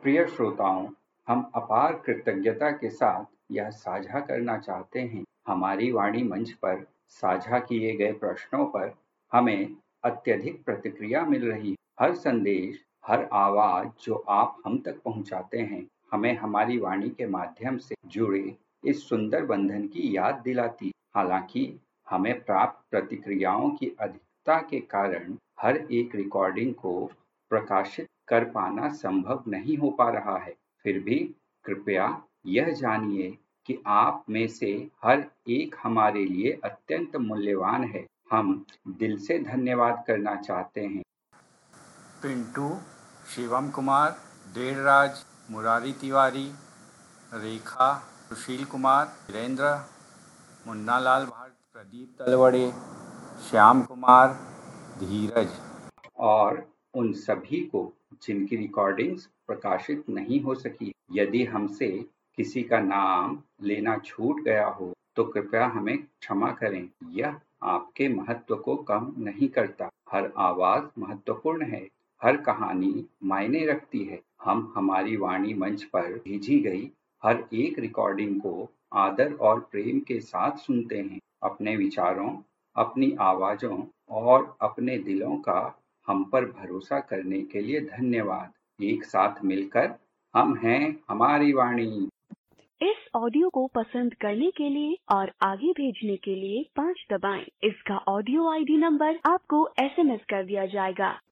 प्रिय श्रोताओं, हम अपार कृतज्ञता के साथ यह साझा करना चाहते हैं। हमारी वाणी मंच पर साझा किए गए प्रश्नों पर हमें अत्यधिक प्रतिक्रिया मिल रही है। हर संदेश, हर आवाज जो आप हम तक पहुंचाते हैं, हमें हमारी वाणी के माध्यम से जुड़े इस सुंदर बंधन की याद दिलाती। हालांकि हमें प्राप्त प्रतिक्रियाओं की अधिकता के कारण हर एक रिकॉर्डिंग को प्रकाशित कर पाना संभव नहीं हो पा रहा है। फिर भी कृपया यह जानिए कि आप में से हर एक हमारे लिए अत्यंत मूल्यवान है। हम दिल से धन्यवाद करना चाहते हैं। पिंटू, शिवम कुमार, देवराज, मुरारी तिवारी, रेखा, सुशील कुमार, वीरेंद्र, मुन्नालाल भारत, प्रदीप तलवड़े, श्याम कुमार, धीरज और उन सभी को जिनकी रिकॉर्डिंग्स प्रकाशित नहीं हो सकी। यदि हमसे किसी का नाम लेना छूट गया हो तो कृपया हमें क्षमा करें। यह आपके महत्व को कम नहीं करता। हर आवाज महत्वपूर्ण है, हर कहानी मायने रखती है। हम हमारी वाणी मंच पर भेजी गई हर एक रिकॉर्डिंग को आदर और प्रेम के साथ सुनते हैं। अपने विचारों, अपनी आवाजों और अपने दिलों का हम पर भरोसा करने के लिए धन्यवाद। एक साथ मिलकर हम हैं हमारी वाणी। इस ऑडियो को पसंद करने के लिए और आगे भेजने के लिए 5 दबाएं। इसका ऑडियो ID नंबर आपको SMS कर दिया जाएगा।